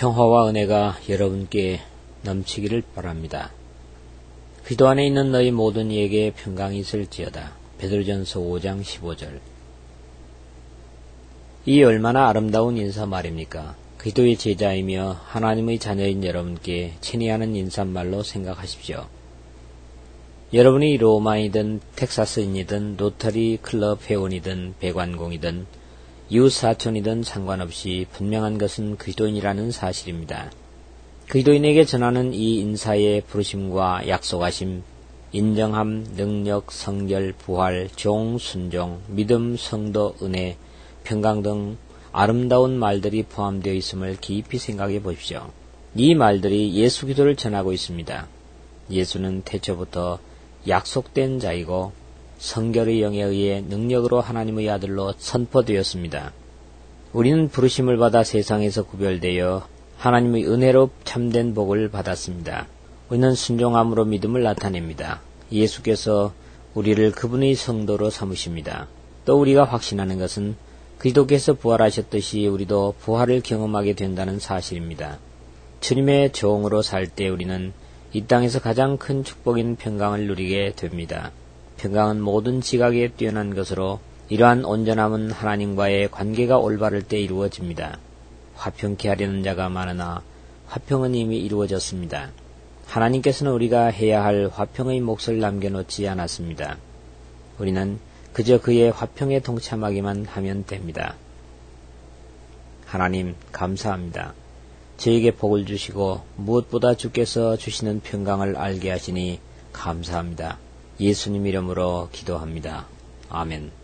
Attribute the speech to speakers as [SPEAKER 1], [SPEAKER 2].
[SPEAKER 1] 평화와 은혜가 여러분께 넘치기를 바랍니다. 그리스도 안에 있는 너희 모든 이에게 평강이 있을지어다. 베드로전서 5장 15절. 이 얼마나 아름다운 인사 말입니까? 그리스도의 제자이며 하나님의 자녀인 여러분께 친히하는 인사말로 생각하십시오. 여러분이 로마이든 텍사스인이든 로터리 클럽 회원이든 배관공이든 이웃사촌이든 상관없이 분명한 것은 그리스도인이라는 사실입니다. 그리스도인에게 전하는 이 인사의 부르심과 약속하심, 인정함, 능력, 성결, 부활, 종, 순종, 믿음, 성도, 은혜, 평강 등 아름다운 말들이 포함되어 있음을 깊이 생각해 보십시오. 이 말들이 예수 그리스도를 전하고 있습니다. 예수는 태초부터 약속된 자이고 성결의 영에 의해 능력으로 하나님의 아들로 선포되었습니다. 우리는 부르심을 받아 세상에서 구별되어 하나님의 은혜로 참된 복을 받았습니다. 우리는 순종함으로 믿음을 나타냅니다. 예수께서 우리를 그분의 성도로 삼으십니다. 또 우리가 확신하는 것은 그리스도께서 부활하셨듯이 우리도 부활을 경험하게 된다는 사실입니다. 주님의 종으로 살 때 우리는 이 땅에서 가장 큰 축복인 평강을 누리게 됩니다. 평강은 모든 지각에 뛰어난 것으로 이러한 온전함은 하나님과의 관계가 올바를 때 이루어집니다. 화평케 하려는 자가 많으나 화평은 이미 이루어졌습니다. 하나님께서는 우리가 해야 할 화평의 몫을 남겨놓지 않았습니다. 우리는 그저 그의 화평에 동참하기만 하면 됩니다. 하나님 감사합니다. 저에게 복을 주시고 무엇보다 주께서 주시는 평강을 알게 하시니 감사합니다. 예수님 이름으로 기도합니다. 아멘.